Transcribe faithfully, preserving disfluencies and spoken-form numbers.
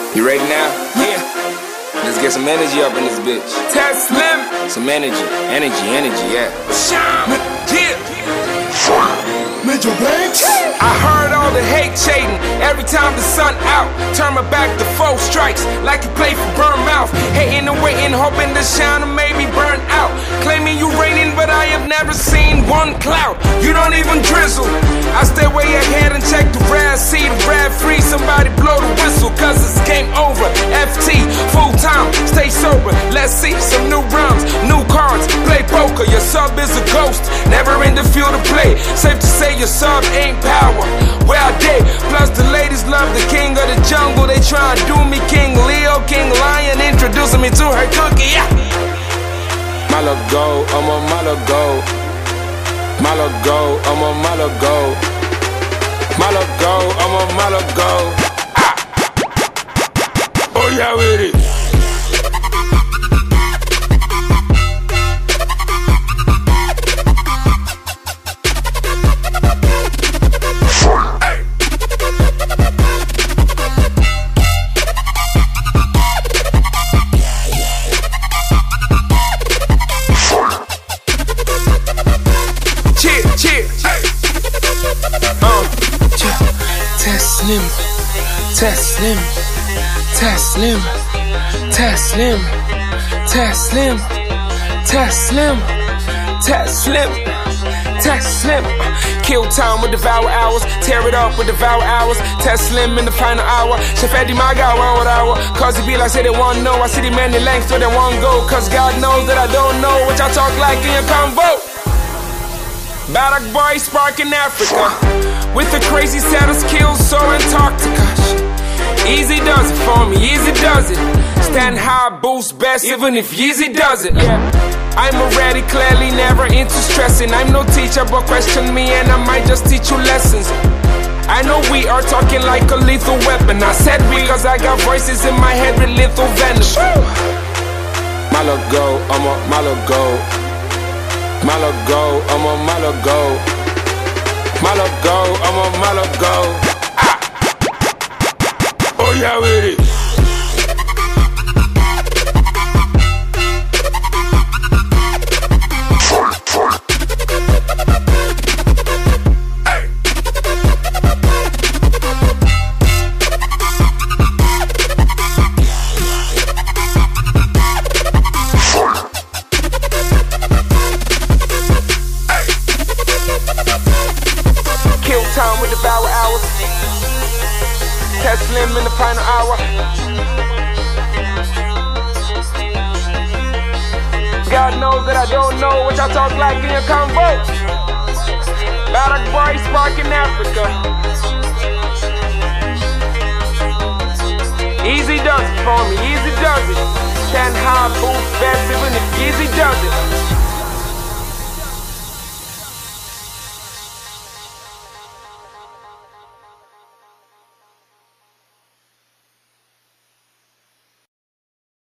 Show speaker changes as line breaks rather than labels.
You ready now? Yeah. Let's get some energy up in this bitch.
Test Slim.
Some energy, energy, energy, yeah.
Shine. Yeah.
Major Banks.
I heard all the hate shading every time the sun out. Turn my back to four strikes like you play for Bournemouth. Hating and waiting, hoping to shine and maybe burn out. Claiming you raining, but I have never seen one cloud. You don't even drizzle. I stay way ahead and check the rad, see the rad free. Somebody blow the whistle, cause it's game over. F T, full time, stay sober. Let's see some new rounds, new cards, play poker. Your sub is a ghost, never in the field to play. Safe to say your sub ain't power. Where I did, plus the ladies love the king of the jungle. They try and do me King Leo, King Lion, introducing me to her cookie. Yeah.
Malago, I'm a Malago. Malago, I'm a Malago. Malago, I'm a Malago. Ah. Oh yeah, with it.
Test Slim, Test Slim, Test Slim, Test Slim, Test Slim, Test Slim, Test Slim, Test Slim. Kill time with devour hours, tear it up with devour hours. Test Slim in the final hour. Chef Eddie my guy one with hour. Cause it be like say they want know. I see the many lengths where they want go. Cause God knows that I don't know what y'all talk like in your convo. Barak boy sparking Africa with a crazy set of skills, so Antarctica. Easy does it for me, easy does it. Stand high, boost best, even if Yeezy does it. Yeah. I'm already clearly never into stressing. I'm no teacher, but question me and I might just teach you lessons. I know we are talking like a lethal weapon. I said we cause I got voices in my head with lethal venom.
Malago, I'm a Malago. Malago, I'm a Malago. Malago, I'm a Malago. Ah. Oh yeah, with it.
Time with devour hours. Test Slim in the final hour. God knows that I don't know what y'all talk like in your convo. Barak boy sparking Africa. Easy does it for me, easy does it. Stand high, boost best, even if Easy does it.